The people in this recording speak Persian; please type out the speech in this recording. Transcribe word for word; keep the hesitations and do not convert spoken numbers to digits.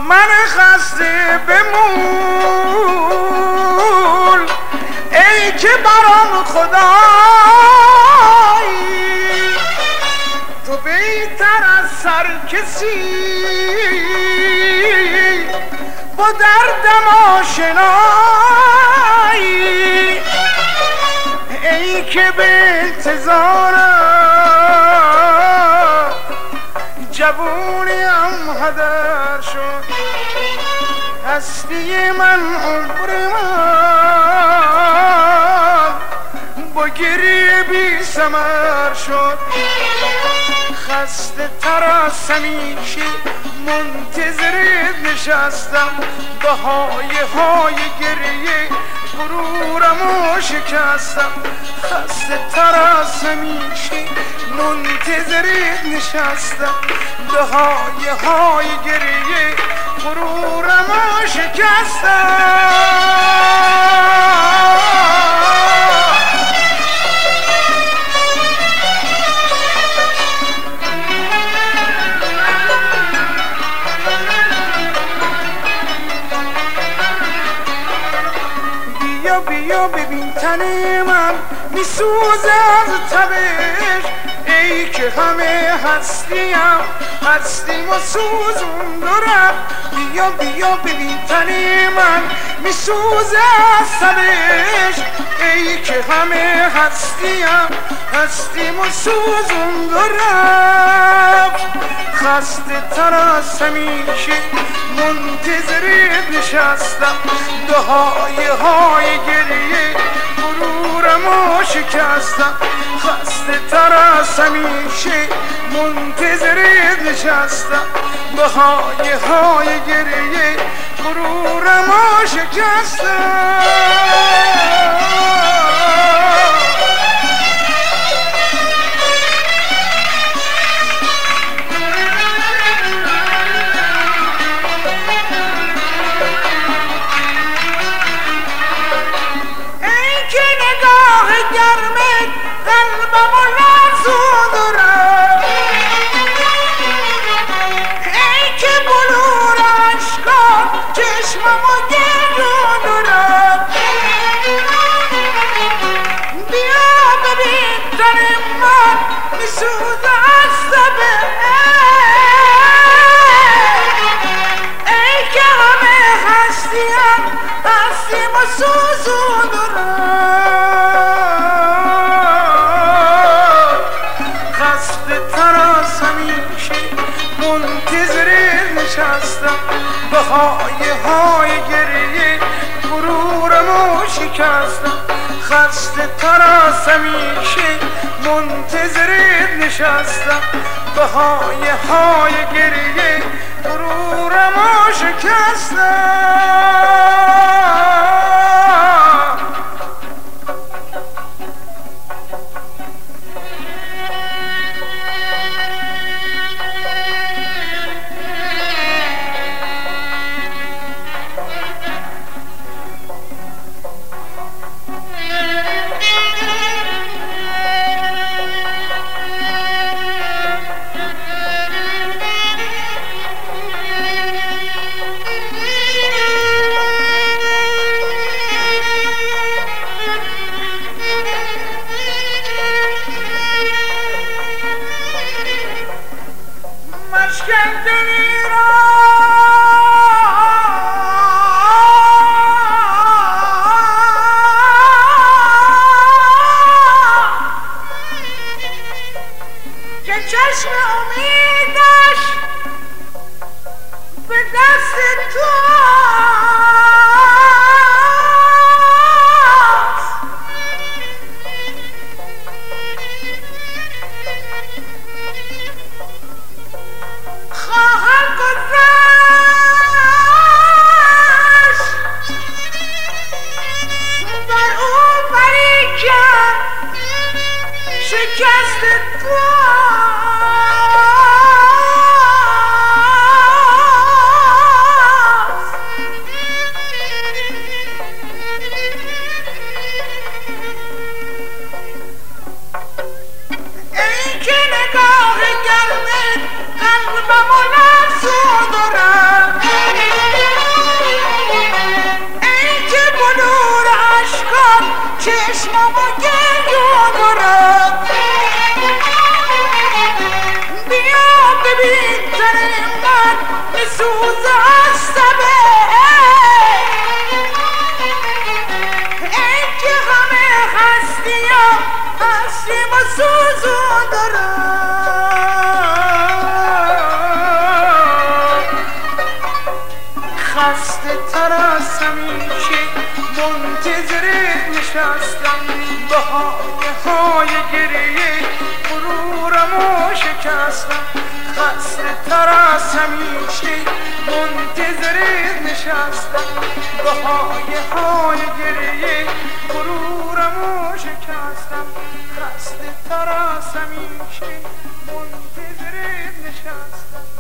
من خسته بمول ای که برام خدایی تو بهتر از سر کسی با دردم آشنایی ای که به انتظارم جوونیم هدر شد هستی من عمر من با گریه بی ثمر شد خسته تر از همیشه منتظرت نشستم به های های گریه غرورمو شکستم خسته تر از همیشه منتظرت نشستم به های های گریه غرورمو شکستم بیا بیا ببین تن من میسوزه از تبش ای که همه هستیم هستیم و سوزون دارم بیا بیا ببین تن من میسوزه از تبش ای که همه هستیم هستیم و سوزون دارم خسته تر از همیشه منتظرت نشستم دهای های گریه غرورمو شکستم خسته تر از همیشه منتظرت نشستم دهای های گریه غرورمو شکستم قلبمو لرزون دارم ای که بلور عشقان چشممو گردون دارم بیا ببین تن من میسوزه از تبه ای که همه هستیم هستیم و سوزون دارم منتظرت نشستم به های های گریه غرورمو شکستم خسته تر از همیشه منتظرت نشستم به های های گریه غرورمو شکستم مشکندنی را که چشم امیدش به دست تو خواهر گذر چشمامو گریون دارم بیا ببین تن من میسوزه از سبه این که همه هستیم هستیم و سوزون دارم خسته تر از همیشه منتظرت نشستم بهای های گریه غرورمو شکستم خسته تر از همیشه منتظرت نشستم بهای های گریه غرورمو شکستم خسته تر از همیشه منتظرت نشستم